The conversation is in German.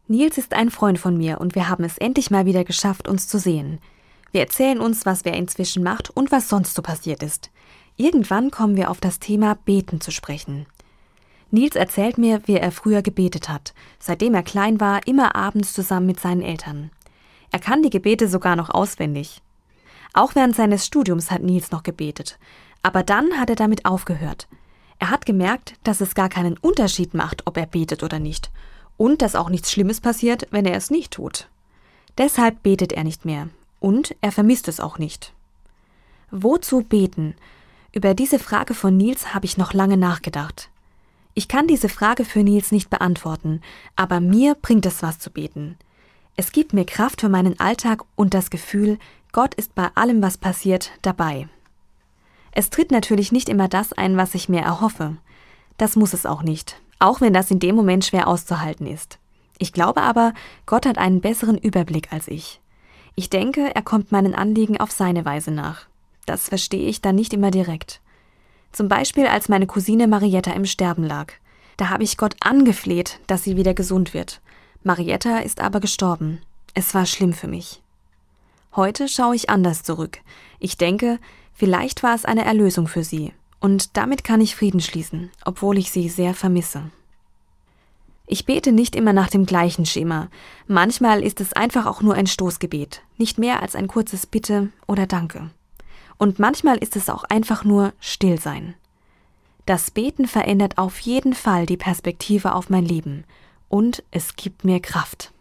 Nils ist ein Freund von mir und wir haben es endlich mal wieder geschafft, uns zu sehen. Wir erzählen uns, was wer inzwischen macht und was sonst so passiert ist. Irgendwann kommen wir auf das Thema Beten zu sprechen. Nils erzählt mir, wie er früher gebetet hat, seitdem er klein war, immer abends zusammen mit seinen Eltern. Er kann die Gebete sogar noch auswendig. Auch während seines Studiums hat Nils noch gebetet, aber dann hat er damit aufgehört. Er hat gemerkt, dass es gar keinen Unterschied macht, ob er betet oder nicht, und dass auch nichts Schlimmes passiert, wenn er es nicht tut. Deshalb betet er nicht mehr, und er vermisst es auch nicht. Wozu beten? Über diese Frage von Nils habe ich noch lange nachgedacht. Ich kann diese Frage für Nils nicht beantworten, aber mir bringt es was zu beten. Es gibt mir Kraft für meinen Alltag und das Gefühl, Gott ist bei allem, was passiert, dabei. Es tritt natürlich nicht immer das ein, was ich mir erhoffe. Das muss es auch nicht, auch wenn das in dem Moment schwer auszuhalten ist. Ich glaube aber, Gott hat einen besseren Überblick als ich. Ich denke, er kommt meinen Anliegen auf seine Weise nach. Das verstehe ich dann nicht immer direkt. Zum Beispiel, als meine Cousine Marietta im Sterben lag. Da habe ich Gott angefleht, dass sie wieder gesund wird. Marietta ist aber gestorben. Es war schlimm für mich. Heute schaue ich anders zurück. Ich denke, vielleicht war es eine Erlösung für sie. Und damit kann ich Frieden schließen, obwohl ich sie sehr vermisse. Ich bete nicht immer nach dem gleichen Schema. Manchmal ist es einfach auch nur ein Stoßgebet, nicht mehr als ein kurzes Bitte oder Danke. Und manchmal ist es auch einfach nur Stillsein. Das Beten verändert auf jeden Fall die Perspektive auf mein Leben und es gibt mir Kraft.